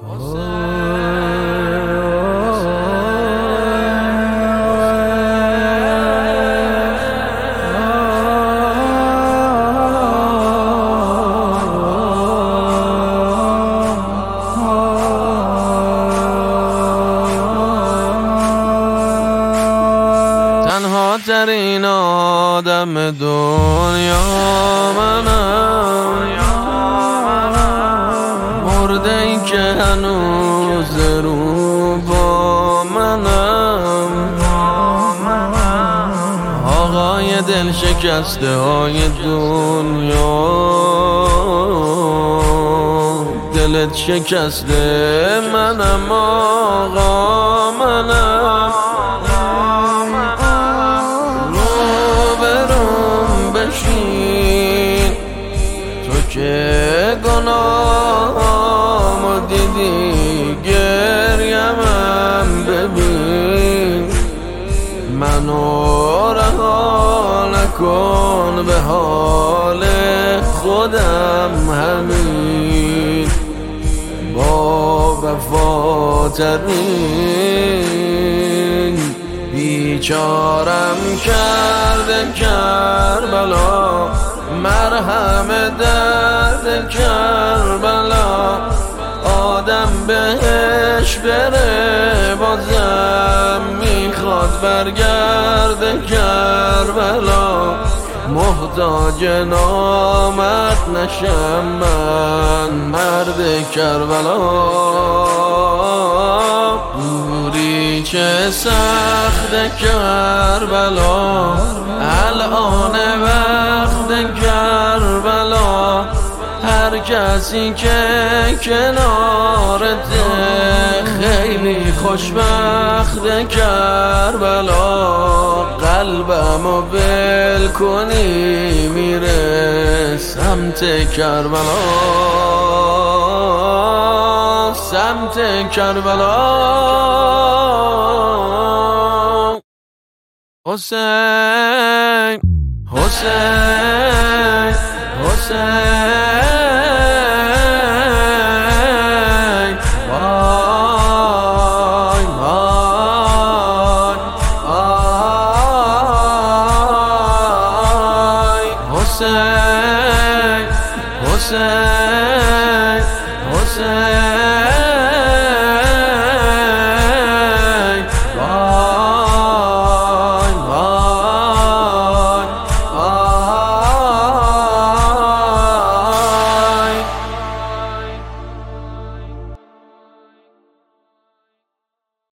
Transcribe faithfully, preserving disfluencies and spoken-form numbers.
تنها ترین آدم دنیا منم، مرده ای که هنوز رو با منم، آقای دل شکسته های دنیا، دلت شکسته منم آقا منم، روبروم بشین تو که گناهامو دیدی، گریمم ببین، منو رها نکن به حال خودم همین، با وفاترین بیچارم کرده کربلا، مرهم درد کربلا، آدم بهش بره بازم میخواد برگرد کربلا، محتاج نامت نشم من مرد کربلا، دوری چه سخت کربلا، الان وقت کربلا، هر کسی که کنارته خیلی خوشبخت کربلا، قلبمو ول کنی میره سمت کربلا، سمت کربلا. حسین حسین حسین وای وای آی حسین حسین حسین